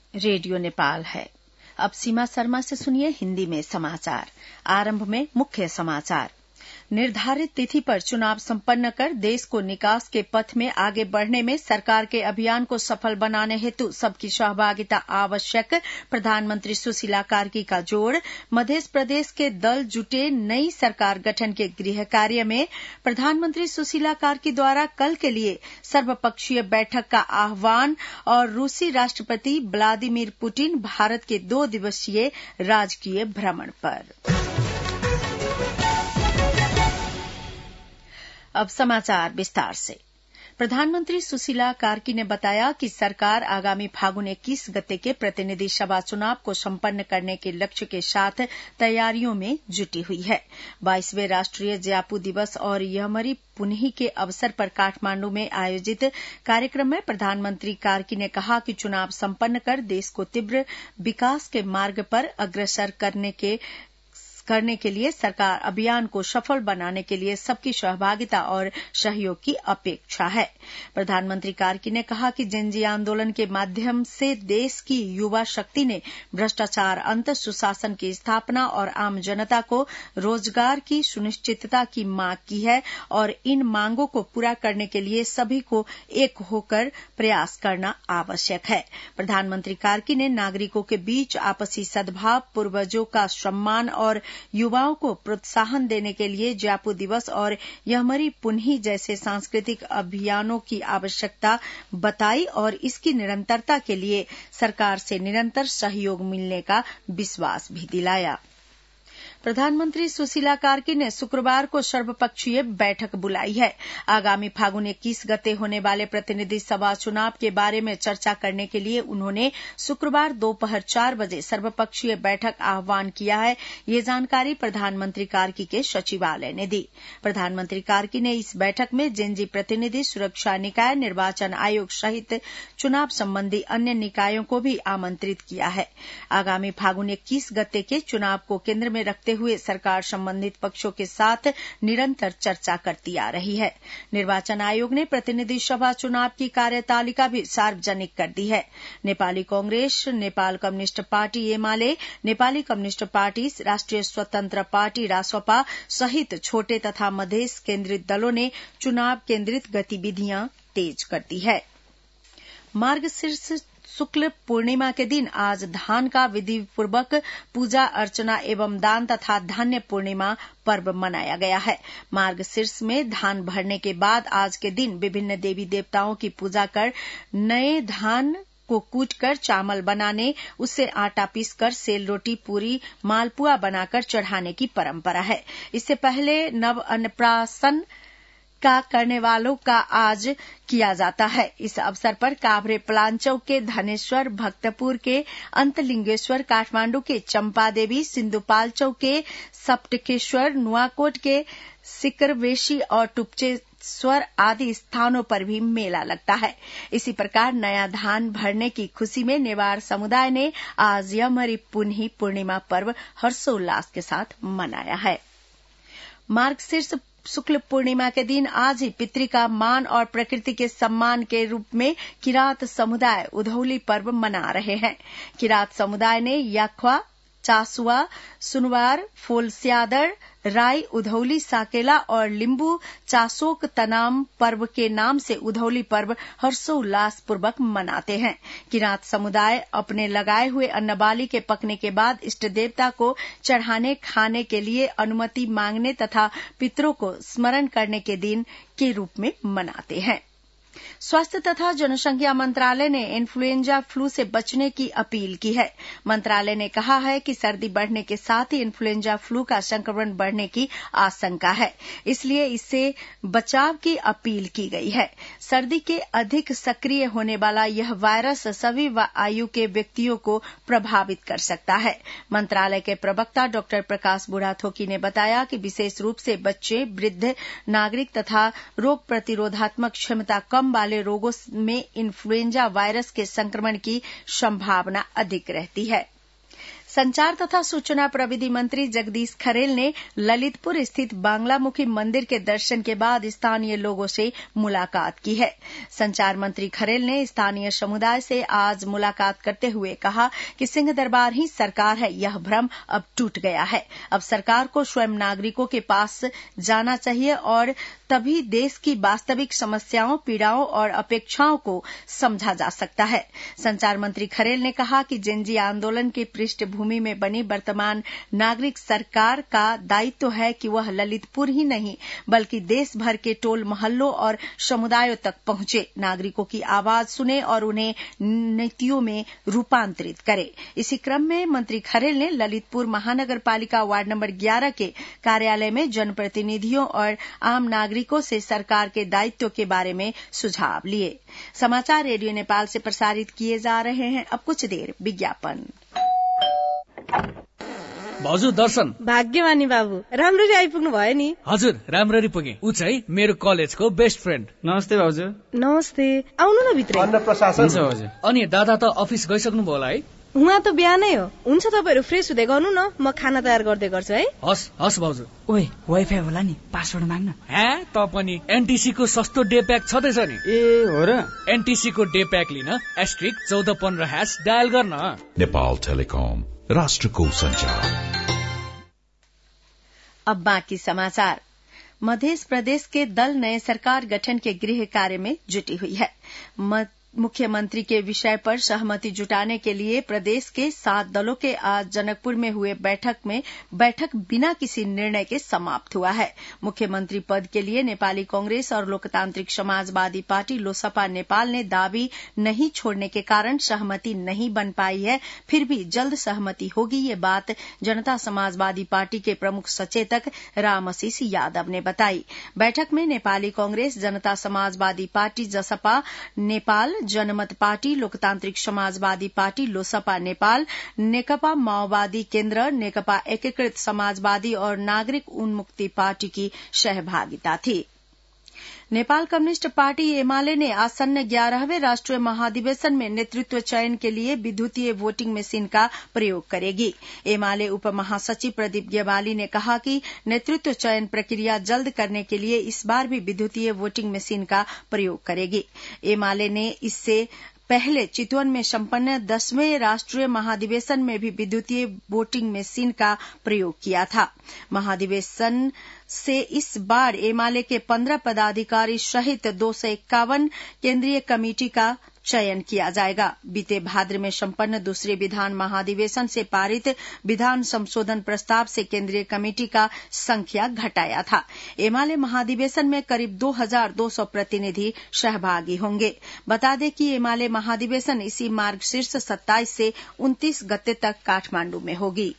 Radio Nepal है। अब सीमा शर्मा से सुनिए हिंदी में समाचार। आरंभ में मुख्य समाचार। निर्धारित तिथि पर चुनाव संपन्न कर देश को निकास के पथ में आगे बढ़ने में सरकार के अभियान को सफल बनाने हेतु सबकी सहभागिता आवश्यक, प्रधानमंत्री सुशीला कार्की का जोड़। मध्य प्रदेश के दल जुटे नई सरकार गठन के गृह कार्य में। प्रधानमंत्री सुशीला कार्की द्वारा कल के लिए सर्वपक्षीय बैठक का आह्वान और रूसी राष्ट्रपति व्लादिमीर पुतिन भारत के 2 दिवसीय राजकीय भ्रमण पर। अब समाचार विस्तार से। प्रधानमंत्री सुशीला कार्की ने बताया कि सरकार आगामी फागुन 21 गते के प्रतिनिधि सभा चुनाव को संपन्न करने के लक्ष्य के साथ तैयारियों में जुटी हुई है। 22वें राष्ट्रीय ज्यापू दिवस और यमरी पुन्ही के अवसर पर काठमांडू में आयोजित कार्यक्रम में प्रधानमंत्री कार्की ने कहा कि चुनाव संपन्न कर देश को तीव्र विकास के मार्ग पर अग्रसर करने के लिए सरकार अभियान को सफल बनाने के लिए सबकी सहभागिता और सहयोग की अपेक्षा है। प्रधानमंत्री कार्की ने कहा कि जेनजी आंदोलन के माध्यम से देश की युवा शक्ति ने भ्रष्टाचार अंत, सुशासन की स्थापना और आम जनता को रोजगार की सुनिश्चितता की मांग की है और इन मांगों को पूरा करने के लिए सभी को एक होकर प्रयास करना आवश्यक है। प्रधानमंत्री कार्की ने नागरिकों के बीच आपसी सद्भाव, पूर्वजों का सम्मान और युवाओं को प्रोत्साहन देने के लिए ज्यापू दिवस और यमरी पुन्ही जैसे सांस्कृतिक अभियानों की आवश्यकता बताई और इसकी निरंतरता के लिए सरकार से निरंतर सहयोग मिलने का विश्वास भी दिलाया। प्रधानमंत्री सुशीला कार्की ने शुक्रवार को सर्वपक्षीय बैठक बुलाई है। आगामी फागुन 21 गते होने वाले प्रतिनिधि सभा चुनाव के बारे में चर्चा करने के लिए उन्होंने शुक्रवार दोपहर 4 बजे सर्वपक्षीय बैठक आह्वान किया है। ये जानकारी प्रधानमंत्री कार्की के सचिवालय ने दी। प्रधानमंत्री कार्की ने इस बैठक में जेनजी प्रतिनिधि सुरक्षा निकाय, निर्वाचन आयोग सहित चुनाव संबंधी अन्य निकायों को भी आमंत्रित किया है। आगामी फागुन 21 गते के चुनाव को केंद्र में रखते हुए सरकार संबंधित पक्षों के साथ निरंतर चर्चा करती आ रही है। निर्वाचन आयोग ने प्रतिनिधि सभा चुनाव की कार्यतालिका भी सार्वजनिक कर दी है। Nepali Congress, Nepal communist party एमाले, Nepali communist party, Rastriya Swatantra party Rasapa सहित छोटे तथा मधेश केन्द्रित दलों ने चुनाव केन्द्रित गतिविधियां तेज कर दी है। मार्गशीर्ष शुक्ल पूर्णिमा के दिन आज धान का विधिपूर्वक पूजा अर्चना एवं दान तथा धान्य पूर्णिमा पर्व मनाया गया है। मार्गशीर्ष में धान भरने के बाद आज के दिन विभिन्न देवी देवताओं की पूजा कर नए धान को कूटकर चावल बनाने, उससे आटा पीसकर सेल रोटी, पूरी, मालपुआ बनाकर चढ़ाने की परंपरा है। इससे पहले नव अन्नप्राशन का करने वालों का आज किया जाता है। इस अवसर पर काभ्रे पलांचौ के धनेश्वर, भक्तपुर के अंतलिंगेश्वर, काठमांडू के चंपादेवी, सिंधुपाल्चौ के सप्तकेश्वर, नुआकोट के सिकरवेशी और टुपचेश्वर आदि स्थानों पर भी मेला लगता है। इसी प्रकार नया धान भरने की खुशी में नेवार समुदाय ने आज यमरी पुन्ही पूर्णिमा पर्व हर्षोल्लास के साथ मनाया है। मार्गशीर्ष शुक्ल पूर्णिमा के दिन आज ही पितृ का मान और प्रकृति के सम्मान के रूप में किरात समुदाय उधौली पर्व मना रहे हैं। किरात समुदाय ने याख्वा, चासुआ, सुनवार, फोलस्यादर, राई, उधौली, साकेला और लिंबू चासोक तनाम पर्व के नाम से उधौली पर्व हर्षोल्लास पूर्वक मनाते हैं। किरात समुदाय अपने लगाए हुए अन्नबाली के पकने के बाद इष्ट देवता को चढ़ाने, खाने के लिए अनुमति मांगने तथा पितरों को स्मरण करने के दिन के रूप में मनाते हैं। स्वास्थ्य तथा जनसंख्या मंत्रालय ने इन्फ्लुएंजा फ्लू से बचने की अपील की है। मंत्रालय ने कहा है कि सर्दी बढ़ने के साथ ही इन्फ्लुएंजा फ्लू का संक्रमण बढ़ने की आशंका है, इसलिए इससे बचाव की अपील की गई है। सर्दी के अधिक सक्रिय होने वाला यह वायरस सभी आयु के व्यक्तियों को प्रभावित कर सकता है। मंत्रालय के प्रवक्ता डॉ प्रकाश बुढ़ाथोकी ने बताया कि विशेष रूप से बच्चे, वृद्ध नागरिक तथा रोग प्रतिरोधात्मक क्षमता कम वाले रोगों में इन्फ्लुएंजा वायरस के संक्रमण की संभावना अधिक रहती है। संचार तथा सूचना प्रविधि मंत्री जगदीश खरेल ने ललितपुर स्थित बांग्लामुखी मंदिर के दर्शन के बाद स्थानीय लोगों से मुलाकात की है। संचार मंत्री खरेल ने स्थानीय समुदाय से आज मुलाकात करते हुए कहा कि सिंह दरबार ही सरकार है, यह भ्रम अब टूट गया है। अब सरकार को स्वयं नागरिकों के पास जाना चाहिए और तभी देश की वास्तविक समस्याओं, पीड़ाओं और अपेक्षाओं को समझा जा सकता है। संचार मंत्री खरेल ने कहा कि जेनजी आंदोलन की पृष्ठभूमि में बनी वर्तमान नागरिक सरकार का दायित्व है कि वह ललितपुर ही नहीं बल्कि देश भर के टोल मोहल्लों और समुदायों तक पहुंचे, नागरिकों की आवाज सुने और उन्हें नीतियों में रूपांतरित करे। इसी क्रम में मंत्री खरेल ने ललितपुर महानगर पालिका वार्ड नंबर 11 के कार्यालय में जनप्रतिनिधियों और आम नागरिकों से सरकार के दायित्व के बारे में सुझाव लिए। समाचार रेडियो नेपाल से प्रसारित किए जा रहे हैं। अब कुछ देर विज्ञापन। भाउजू दर्शन। भाग्यमानी बाबु, राम्ररी आइपुग्नु भयो नि। हजुर, राम्ररी पुगे। ऊ चाहिँ मेरो कलेजको बेस्ट फ्रेन्ड। नमस्ते भाउजू। नमस्ते, आउनु न भित्र। अन्न प्रशासन हुन्छ भाउजू। अनि दादा त अफिस गइसक्नु भयो होला है? उहाँ त बिहानै हो। हुन्छ, तपाईहरु फ्रेस हुँदै गर्नु न, म खाना तयार गर्दै गर्छु है। हस् हस् भाउजू। ओए, वाइफाई होला नि, पासवर्ड माग्न। हे, त पनि एनटीसी को सस्तो डे प्याक छदैछ नि। ए हो र? एनटीसी को डे प्याक लिन *1415# डायल गर्न। नेपाल टेलिकम, राष्ट्रको संचार। अब बाकी समाचार। मध्य प्रदेश के दल नए सरकार गठन के गृह कार्य में जुटी हुई है। मुख्यमंत्री के विषय पर सहमति जुटाने के लिए प्रदेश के 7 दलों के आज जनकपुर में हुए बैठक बिना किसी निर्णय के समाप्त हुआ है। मुख्यमंत्री पद के लिए नेपाली कांग्रेस और लोकतांत्रिक समाजवादी पार्टी लोसपा नेपाल ने दावी नहीं छोड़ने के कारण सहमति नहीं बन पाई है। फिर भी जल्द सहमति होगी, ये बात जनता समाजवादी पार्टी के प्रमुख सचेतक रामआशीष यादव ने बताई। बैठक में नेपाली कांग्रेस, जनता समाजवादी पार्टी जसपा नेपाल, जनमत पार्टी, लोकतांत्रिक समाजवादी पार्टी लोसपा नेपाल, नेकपा माओवादी केन्द्र, नेकपा एकीकृत समाजवादी और नागरिक उन्मुक्ति पार्टी की सहभागिता थी। नेपाल कम्युनिष्ट पार्टी एमाले ने आसन्न 11वें राष्ट्रीय महाधिवेशन में नेतृत्व चयन के लिए विद्युतीय वोटिंग मशीन का प्रयोग करेगी। एमाले उप महासचिव प्रदीप गेवाली ने कहा कि नेतृत्व चयन प्रक्रिया जल्द करने के लिए इस बार भी विद्युतीय वोटिंग मशीन का प्रयोग करेगी। एमाले ने इससे पहले चितवन में संपन्न 10वें राष्ट्रीय महाधिवेशन में भी विद्युतीय वोटिंग मशीन का प्रयोग किया था। महाधिवेशन से इस बार एमाले के 15 पदाधिकारी सहित 251 केंद्रीय कमेटी का चयन किया जाएगा। बीते भाद्र में संपन्न दूसरे विधान महाधिवेशन से पारित विधान संशोधन प्रस्ताव से केंद्रीय कमेटी का संख्या घटाया था। एमाले महाधिवेशन में करीब 2200 प्रतिनिधि सहभागी होंगे। बता दें कि एमाले महाधिवेशन इसी मार्गशीर्ष 27 से 29 गते तक काठमांडू में होगी।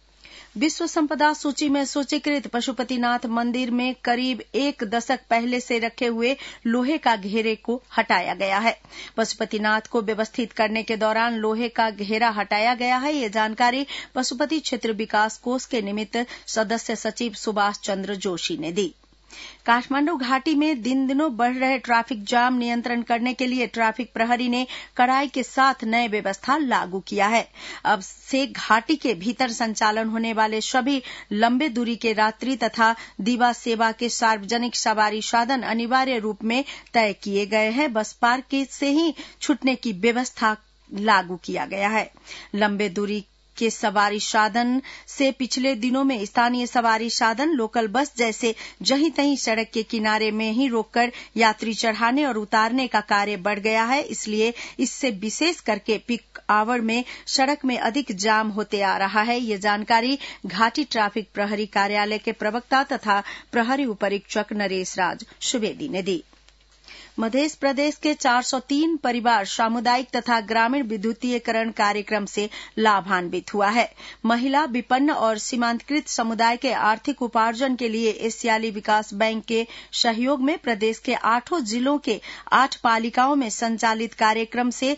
विश्व संपदा सूची में सूचीकृत पशुपतिनाथ मंदिर में करीब 1 दशक पहले से रखे हुए लोहे का घेरे को हटाया गया है। पशुपतिनाथ को व्यवस्थित करने के दौरान लोहे का घेरा हटाया गया है। ये जानकारी पशुपति क्षेत्र विकास कोष के निमित्त सदस्य सचिव सुभाष चंद्र जोशी ने दी। काठमांडू घाटी में दिनों बढ़ रहे ट्रैफिक जाम नियंत्रण करने के लिए ट्रैफिक प्रहरी ने कड़ाई के साथ नए व्यवस्था लागू किया है। अब से घाटी के भीतर संचालन होने वाले सभी लंबे दूरी के रात्रि तथा दीवा सेवा के सार्वजनिक सवारी साधन अनिवार्य रूप में तय किए गए हैं। बस पार्क से ही छूटने की व्यवस्था लागू किया गया है। लंबे दूरी के सवारी साधन से पिछले दिनों में स्थानीय सवारी साधन लोकल बस जैसे जहीं तहीं सड़क के किनारे में ही रोककर यात्री चढ़ाने और उतारने का कार्य बढ़ गया है। इसलिए इससे विशेष करके पीक आवर में सड़क में अधिक जाम होते आ रहा है। ये जानकारी घाटी ट्रैफिक प्रहरी कार्यालय के प्रवक्ता तथा प्रहरी उपरीक्षक नरेश राज सुवेदी ने दी। मध्य प्रदेश के 403 परिवार सामुदायिक तथा ग्रामीण विद्युतीकरण कार्यक्रम से लाभान्वित हुआ है। महिला, विपन्न और सीमांतकृत समुदाय के आर्थिक उपार्जन के लिए एशियाली विकास बैंक के सहयोग में प्रदेश के 8 जिलों के 8 पालिकाओं में संचालित कार्यक्रम से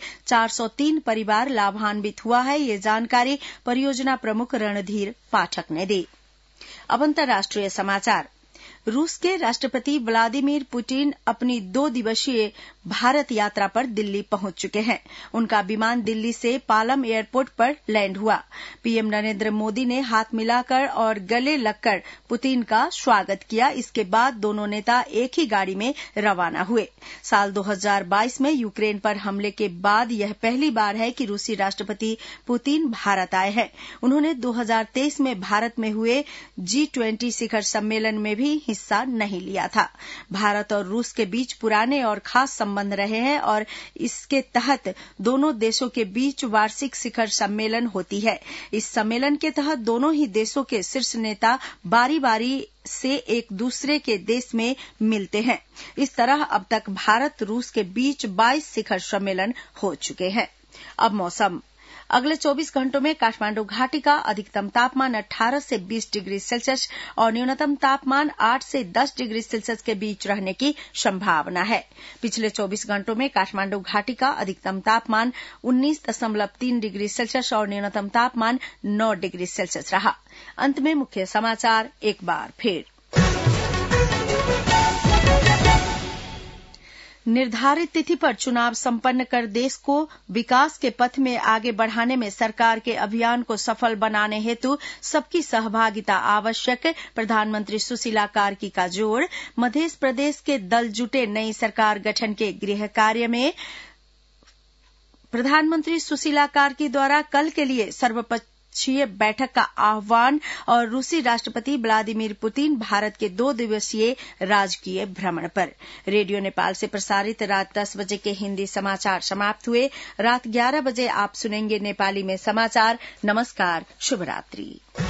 403 परिवार लाभान्वित हुआ है। ये जानकारी परियोजना प्रमुख रणधीर पाठक ने दी। अब अंतर्राष्ट्रीय समाचार। रूस के राष्ट्रपति व्लादिमीर पुतिन अपनी 2 दिवसीय भारत यात्रा पर दिल्ली पहुंच चुके हैं। उनका विमान दिल्ली से पालम एयरपोर्ट पर लैंड हुआ। पीएम नरेंद्र मोदी ने हाथ मिलाकर और गले लगकर पुतिन का स्वागत किया। इसके बाद दोनों नेता एक ही गाड़ी में रवाना हुए। साल 2022 में यूक्रेन पर हमले के बाद यह पहली बार है कि रूसी राष्ट्रपति पुतिन भारत आए हैं। उन्होंने 2023 में भारत में हुए G20 शिखर सम्मेलन में भी हिस्सा नहीं लिया था। भारत और रूस के बीच पुराने और खास संबंध रहे हैं और इसके तहत दोनों देशों के बीच वार्षिक शिखर सम्मेलन होती है। इस सम्मेलन के तहत दोनों ही देशों के शीर्ष नेता बारी-बारी से एक दूसरे के देश में मिलते हैं। इस तरह अब तक भारत रूस के बीच 22 शिखर सम्मेलन हो चुके हैं। अब मौसम। अगले 24 घंटों में काठमांडू घाटी का अधिकतम तापमान 18 से 20 डिग्री सेल्सियस और न्यूनतम तापमान 8 से 10 डिग्री सेल्सियस के बीच रहने की संभावना है। पिछले 24 घंटों में काठमांडू घाटी का अधिकतम तापमान 19.3 डिग्री सेल्सियस और न्यूनतम तापमान 9 डिग्री सेल्सियस रहा। अंत में मुख्य समाचार एक बार फिर। निर्धारित तिथि पर चुनाव संपन्न कर देश को विकास के पथ में आगे बढ़ाने में सरकार के अभियान को सफल बनाने हेतु सबकी सहभागिता आवश्यक। प्रधानमंत्री सुशीला कार्की का जोर। मध्य प्रदेश के दल जुटे नई सरकार गठन के गृह कार्य में। प्रधानमंत्री सुशीला कार्की द्वारा कल के लिए सर्वपक्षीय बैठक का आह्वान और रूसी राष्ट्रपति व्लादिमीर पुतिन भारत के 2 दिवसीय राजकीय भ्रमण पर। रेडियो नेपाल से प्रसारित रात 10 बजे के हिंदी समाचार समाप्त हुए। रात 11 बजे आप सुनेंगे नेपाली में समाचार। नमस्कार, शुभ रात्रि।